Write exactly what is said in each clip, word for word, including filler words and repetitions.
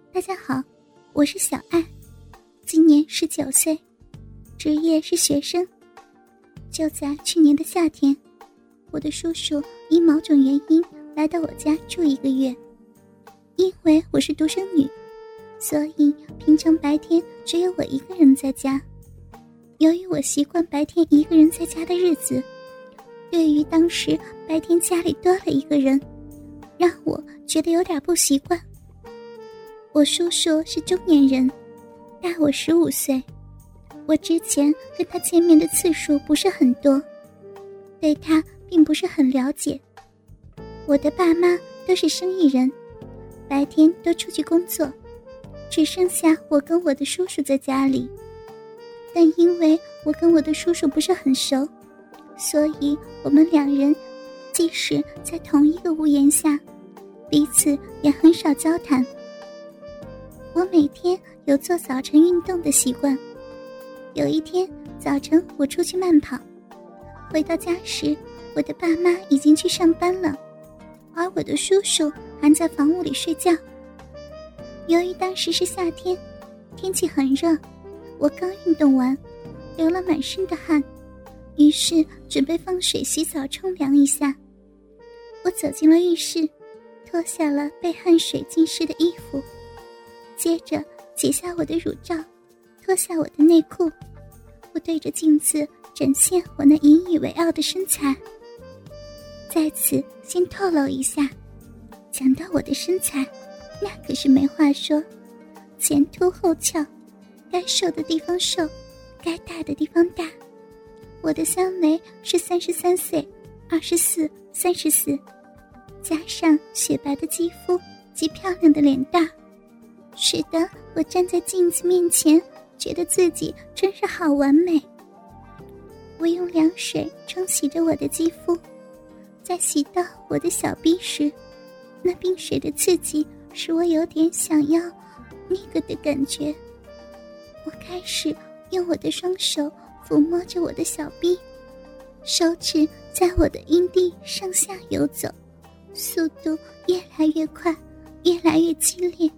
大家好，我是小爱，今年十九岁，职业是学生。就在去年的夏天，我的叔叔因某种原因来到我家住一个月。因为我是独生女，所以平常白天只有我一个人在家。由于我习惯白天一个人在家的日子，对于当时白天家里多了一个人，让我觉得有点不习惯。我叔叔是中年人，大我十五岁。我之前跟他见面的次数不是很多，对他并不是很了解。我的爸妈都是生意人，白天都出去工作，只剩下我跟我的叔叔在家里。但因为我跟我的叔叔不是很熟，所以我们两人即使在同一个屋檐下，彼此也很少交谈。我每天有做早晨运动的习惯。有一天早晨我出去慢跑，回到家时，我的爸妈已经去上班了，而我的叔叔还在房屋里睡觉。由于当时是夏天，天气很热，我刚运动完，流了满身的汗，于是准备放水洗澡冲凉一下。我走进了浴室，脱下了被汗水浸湿的衣服，接着解下我的乳罩，脱下我的内裤。我对着镜子展现我那引以为傲的身材。在此先透露一下，讲到我的身材，那可是没话说，前凸后翘，该瘦的地方瘦，该大的地方大。我的三围是三十三岁、二十四、三十四，加上雪白的肌肤及漂亮的脸蛋，使得我站在镜子面前，觉得自己真是好完美。我用凉水冲洗着我的肌肤，在洗到我的小臂时，那冰水的刺激使我有点想要那个的感觉。我开始用我的双手抚摸着我的小臂，手指在我的阴蒂上下游走，速度越来越快，越来越激烈。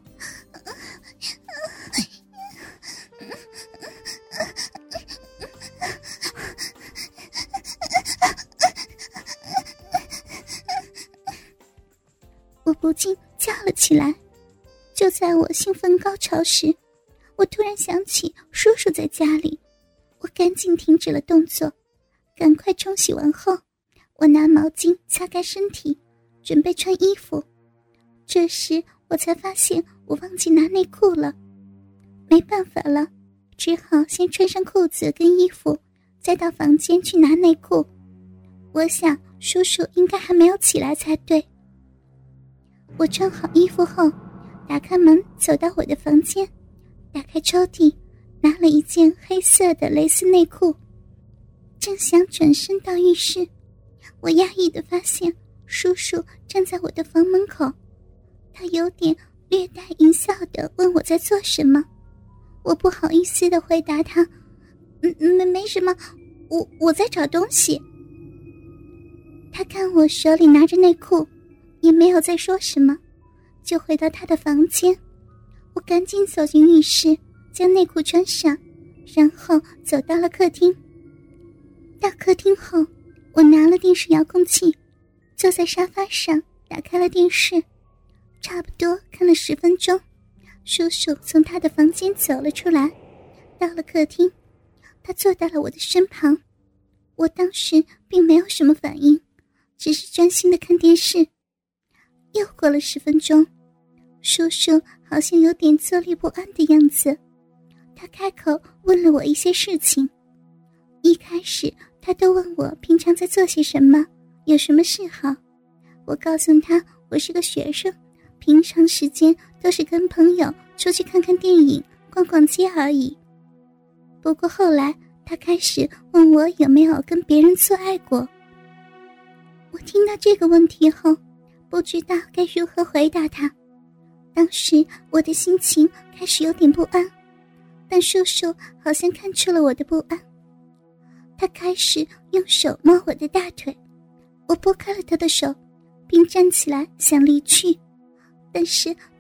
我不禁叫了起来。就在我兴奋高潮时，我突然想起叔叔在家里，我赶紧停止了动作，赶快冲洗完后，我拿毛巾擦干身体，准备穿衣服。这时我才发现我忘记拿内裤了，没办法了，只好先穿上裤子跟衣服，再到房间去拿内裤。我想叔叔应该还没有起来才对。我穿好衣服后，打开门走到我的房间，打开抽屉，拿了一件黑色的蕾丝内裤。正想转身到浴室，我压抑地发现叔叔站在我的房门口，他有点略带淫笑地问我在做什么。我不好意思地回答他，嗯，没没什么，我我在找东西。他看我手里拿着内裤，也没有再说什么，就回到他的房间。我赶紧走进浴室，将内裤穿上，然后走到了客厅。到客厅后，我拿了电视遥控器，坐在沙发上，打开了电视。差不多看了十分钟，叔叔从他的房间走了出来，到了客厅，他坐到了我的身旁。我当时并没有什么反应，只是专心地看电视。又过了十分钟，叔叔好像有点坐立不安的样子，他开口问了我一些事情。一开始他都问我平常在做些什么，有什么嗜好。我告诉他我是个学生，平常时间都是跟朋友出去看看电影，逛逛街而已。不过后来他开始问我有没有跟别人做爱过。我听到这个问题后，不知道该如何回答他。当时我的心情开始有点不安，但叔叔好像看出了我的不安，他开始用手摸我的大腿。我拨开了他的手，并站起来想离去，但是他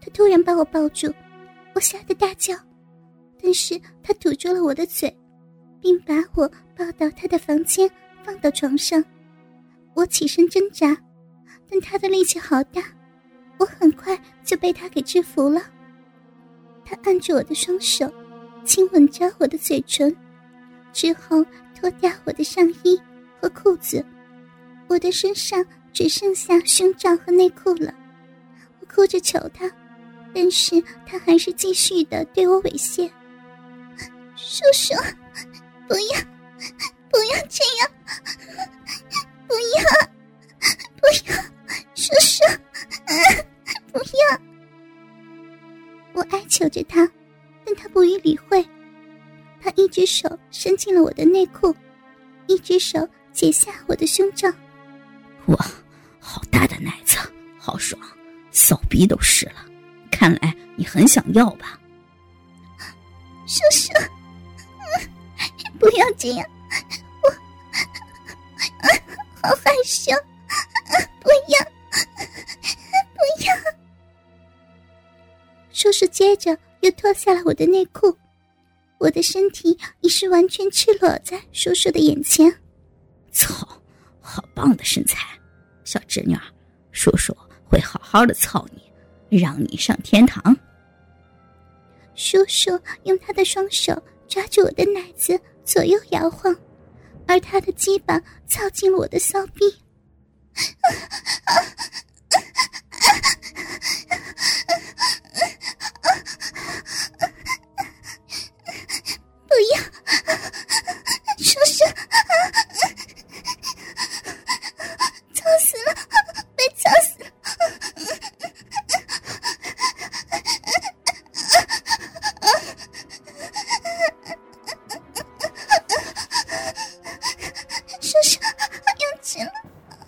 他突然把我抱住，我吓得大叫，但是他堵住了我的嘴，并把我抱到他的房间，放到床上。我起身挣扎，但他的力气好大，我很快就被他给制服了。他按住我的双手，亲吻着我的嘴唇，之后脱掉我的上衣和裤子，我的身上只剩下胸罩和内裤了。我哭着求他，但是他还是继续的对我猥亵。叔叔，不要，不要这样，不要，不要，叔叔，不要。我哀求着他，但他不予理会。他一只手伸进了我的内裤，一只手解下我的胸罩。 哇，好大的奶子，好爽，骚逼都湿了，看来你很想要吧？ 叔叔，不要这样，我好害羞，不要，不要。叔叔接着又脱下了我的内裤，我的身体已是完全赤裸在叔叔的眼前。 操，好棒的身材，小侄女儿，叔叔会好好的操你，让你上天堂。 叔叔用他的双手抓住我的奶子，左右摇晃，而他的鸡巴操进了我的骚逼。不要，叔叔，操死了，被操死了。叔叔，要吃了。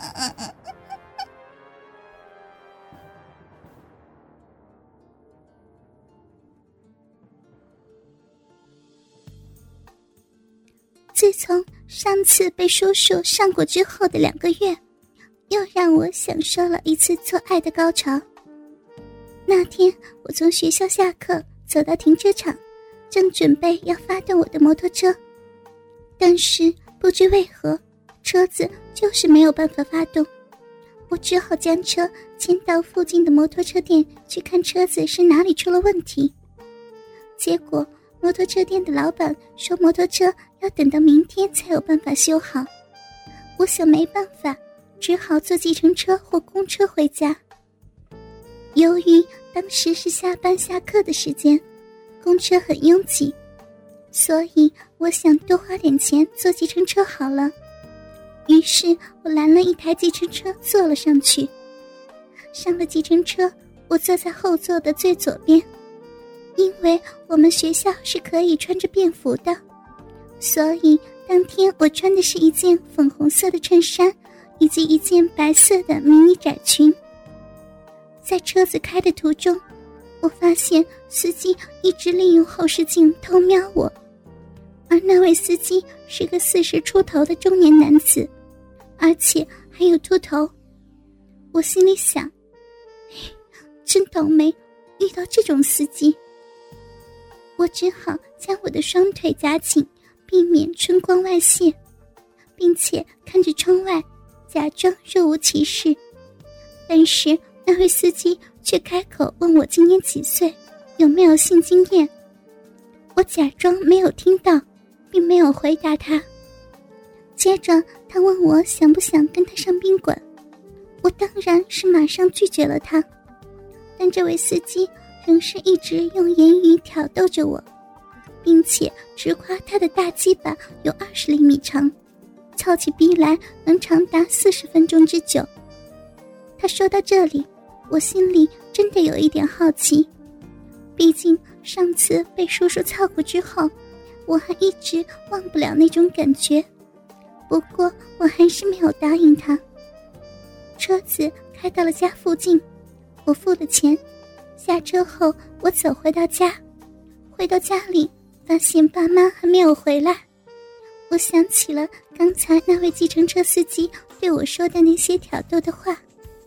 自从上次被叔叔上过之后的两个月，又让我享受了一次做爱的高潮。那天我从学校下课走到停车场，正准备要发动我的摩托车，但是不知为何车子就是没有办法发动。我只好将车牵到附近的摩托车店去看车子是哪里出了问题。结果摩托车店的老板说摩托车要等到明天才有办法修好。我想没办法，只好坐计程车或公车回家。由于当时是下班下课的时间，公车很拥挤，所以我想多花点钱坐计程车好了。于是我拦了一台计程车坐了上去。上了计程车，我坐在后座的最左边，因为我们学校是可以穿着便服的，所以当天我穿的是一件粉红色的衬衫以及一件白色的迷你窄裙。在车子开的途中，我发现司机一直利用后视镜偷瞄我，而那位司机是个四十出头的中年男子，而且还有秃头。我心里想，真倒霉，遇到这种司机。我只好将我的双腿夹紧，避免春光外泄，并且看着窗外，假装若无其事。但是那位司机却开口问我今年几岁，有没有性经验。我假装没有听到，并没有回答他。接着他问我想不想跟他上宾馆，我当然是马上拒绝了他。但这位司机仍是一直用言语挑逗着我，并且直夸他的大鸡巴有二十厘米长，操起逼来能长达四十分钟之久。他说到这里，我心里真的有一点好奇，毕竟上次被叔叔操过之后，我还一直忘不了那种感觉。不过我还是没有答应他。车子开到了家附近，我付了钱，下车后我走回到家。回到家里，发现爸妈还没有回来。我想起了刚才那位计程车司机对我说的那些挑逗的话，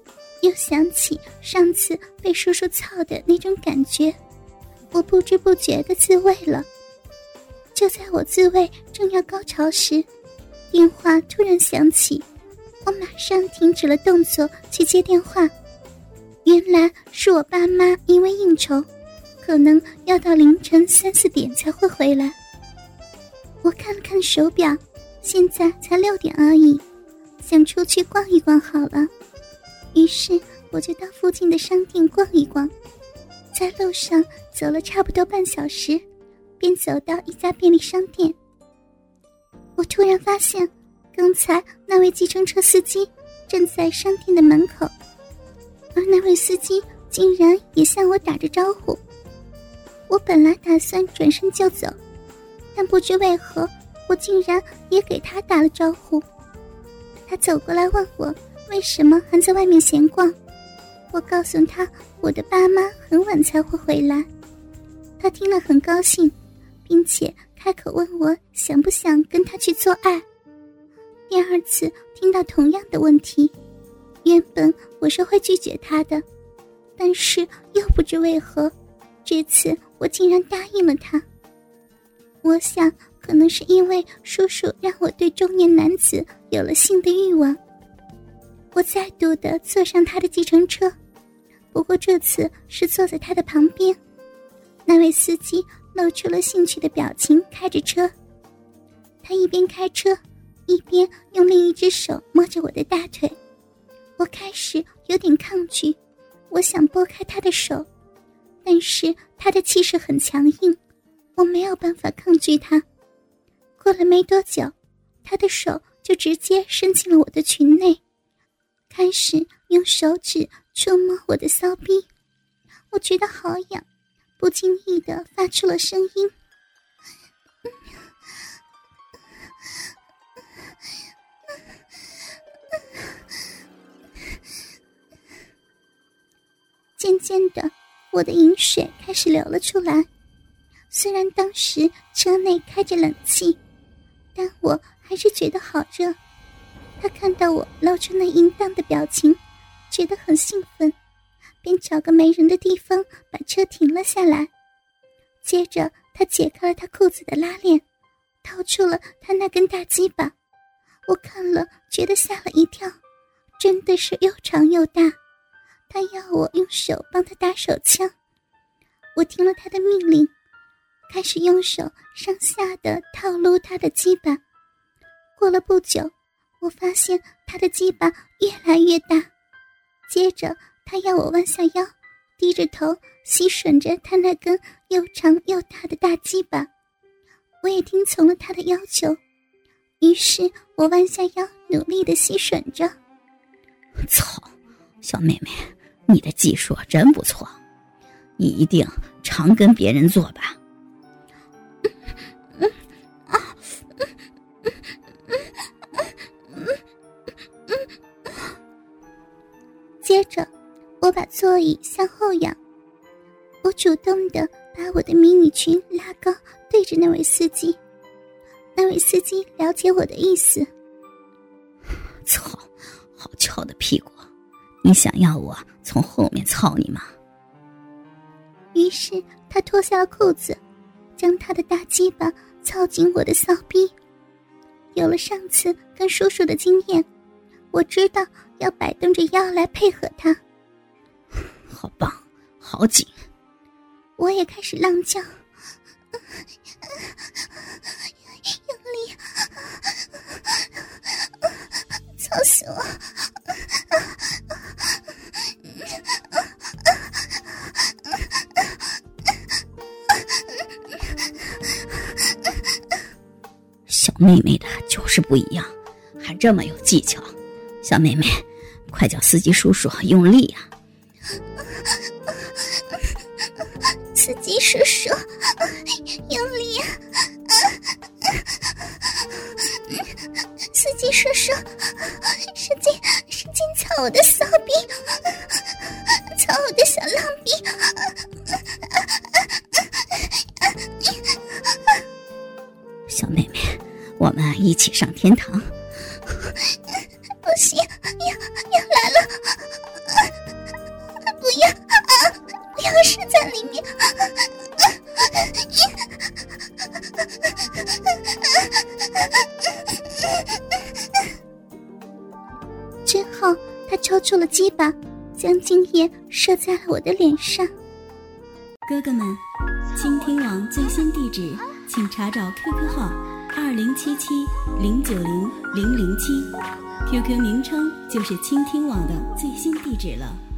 又想起上次被叔叔操的那种感觉，我不知不觉地自慰了。就在我自慰正要高潮时，电话突然响起，我马上停止了动作去接电话。原来是我爸妈因为应酬，可能要到凌晨三四点才会回来。我看了看手表，现在才六点而已，想出去逛一逛好了。于是我就到附近的商店逛一逛，在路上走了差不多半小时，便走到一家便利商店。我突然发现，刚才那位计程车司机站在商店的门口，而那位司机竟然也向我打着招呼。我本来打算转身就走，但不知为何，我竟然也给他打了招呼。他走过来问我为什么还在外面闲逛，我告诉他我的爸妈很晚才会回来。他听了很高兴，并且开口问我想不想跟他去做爱。第二次听到同样的问题，原本我是会拒绝他的，但是又不知为何，这次我竟然答应了他。我想可能是因为叔叔让我对中年男子有了性的欲望。我再度地坐上他的计程车，不过这次是坐在他的旁边。那位司机露出了兴趣的表情，开着车。他一边开车，一边用另一只手摸着我的大腿。我开始有点抗拒，我想拨开他的手，但是他的气势很强硬，我没有办法抗拒他。过了没多久，他的手就直接伸进了我的裙内，开始用手指触摸我的骚逼。我觉得好痒，不经意地发出了声音。渐渐的，我的饮水开始流了出来。虽然当时车内开着冷气，但我还是觉得好热。他看到我露出那淫荡的表情，觉得很兴奋，便找个没人的地方把车停了下来。接着他解开了他裤子的拉链，掏出了他那根大鸡巴。我看了觉得吓了一跳，真的是又长又大。他要我用手帮他打手枪，我听了他的命令，开始用手上下的套撸他的鸡巴。过了不久，我发现他的鸡巴越来越大，接着他要我弯下腰，低着头吸吮着他那根又长又大的大鸡巴。我也听从了他的要求，于是我弯下腰努力地吸吮着。 操，小妹妹，你的技术真不错，你一定常跟别人做吧。 接着我把座椅向后仰，我主动地把我的迷你裙拉高，对着那位司机。那位司机了解我的意思。 操，好翘的屁股，你想要我从后面操你吗？ 于是他脱下了裤子，将他的大鸡巴操进我的骚逼。有了上次跟叔叔的经验，我知道要摆动着腰来配合他。 好棒，好紧。 我也开始浪叫，用力，操死我！ 小妹妹的就是不一样，还这么有技巧。小妹妹，快叫司机叔叔用力啊！ 司机叔叔，用力啊！司机叔叔，使劲使劲操我的骚逼，操我的小浪逼！ 小妹妹，我们一起上天堂。 不行，要要来了！ 之后他抽出了鸡巴，将精液射在了我的脸上。 哥哥们，倾听网最新地址请查找 Q Q 号二零七七零九零零零七 ，Q Q 名称就是倾听网的最新地址了。